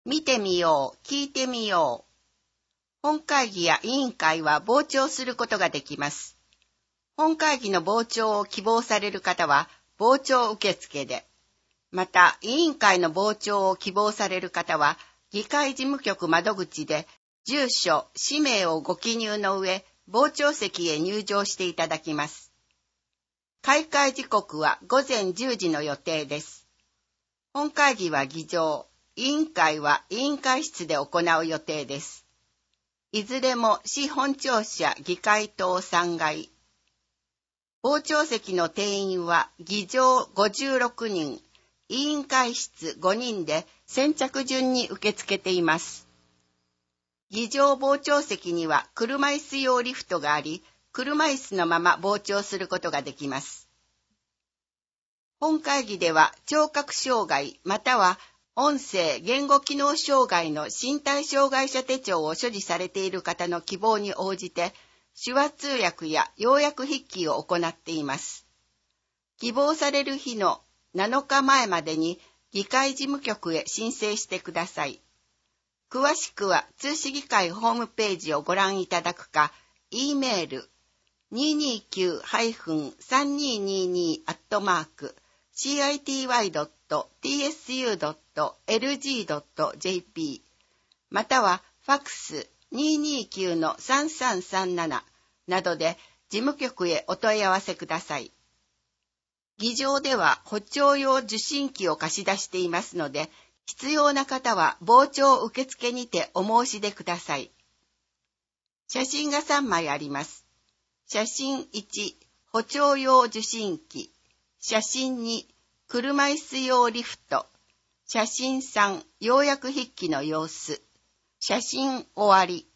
見てみよう、聞いてみよう。本会議や委員会は傍聴することができます。本会議の傍聴を希望される方は傍聴受付で、また委員会の傍聴を希望される方は議会事務局窓口で住所、氏名をご記入の上、傍聴席へ入場していただきます。開会時刻は午前10時の予定です。本会議は議場、委員会は委員会室で行う予定です。いずれも市本庁舎議会棟3階。傍聴席の定員は議場56人、委員会室5人で先着順に受け付けています。議場傍聴席には車椅子用リフトがあり、車椅子のまま傍聴することができます。本会議では聴覚障害または音声・言語機能障害の身体障害者手帳を所持されている方の希望に応じて、手話通訳や要約筆記を行っています。希望される日の7日前までに議会事務局へ申請してください。詳しくは通知議会ホームページをご覧いただくか、E メール 229-city.tsu.lg.jp またはファクス 229-3337 などで事務局へお問い合わせください。議場では補聴用受信機を貸し出していますので、必要な方は傍聴受付にてお申し出ください。写真が3枚あります。写真1、補聴用受信機。写真2、車椅子用リフト。写真3、要約筆記の様子。写真終わり。